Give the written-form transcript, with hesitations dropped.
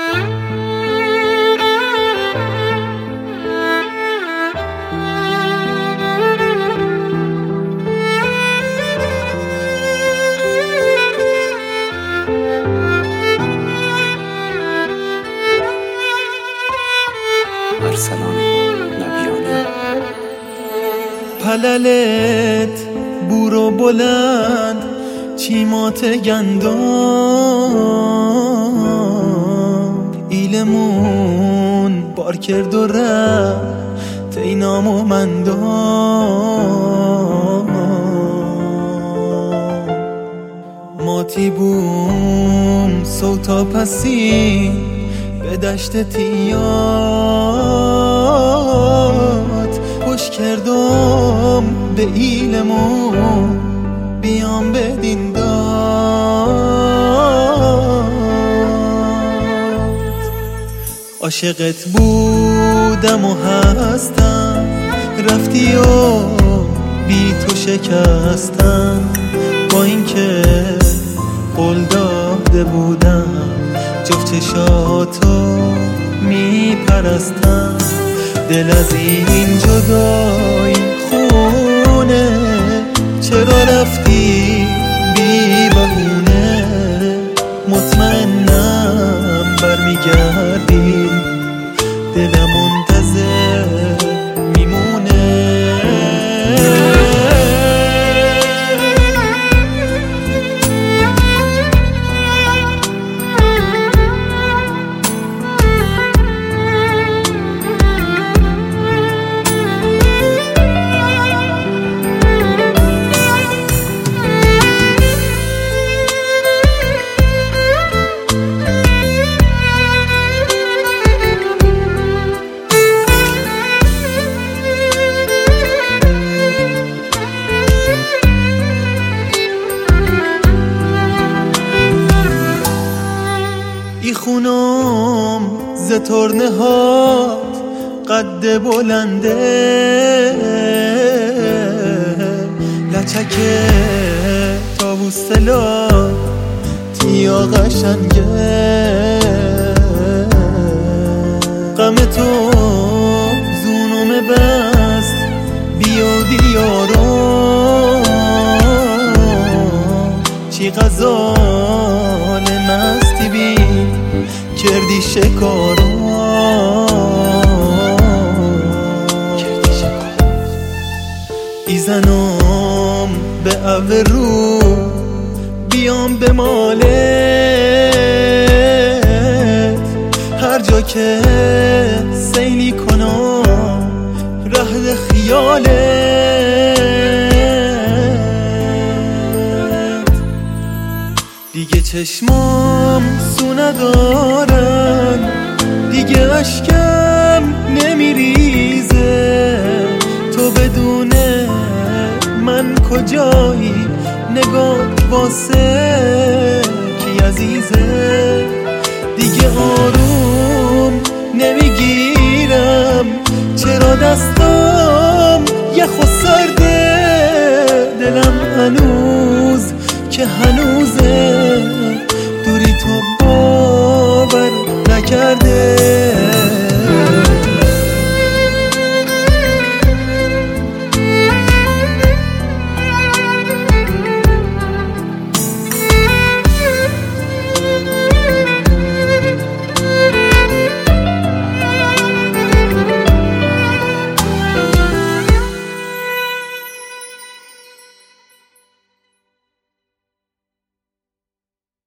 ارسلان نبیانی. پللت بورو بلند چیمات گندم ایلمون بار کرد و رفت اینام و مندم ماتی بوم صوتا پسی به دشت تیات پشت کردم به ایلمون بیام بدین داد عاشقت بودم و هستم رفتی و بی تو شکستم با اینکه قول داده بودم جفت چشاتو میپرستم دل از این جدایی خونه چرا رفتی بی بهونه مطمئنم برمیگردی دلم منتظر میمونه ای خونم ز ترنه هات قد بلنده لچکه تابوس سلا تیا قشنگه غم تو زونم بست بیا دیارم چی غزال مستی بین کردی شکارم ایزنم به رو بیام به مالت هر جا که سیلی کنم رهد خیالت دیگه چشمام سو ندارن دیگه اشکم نمیریزه تو بدون من کجایی نگاه واسه کی عزیزه دیگه آروم نمیگیرم چرا دستم یخ و سرده دلم هنوز که هنوز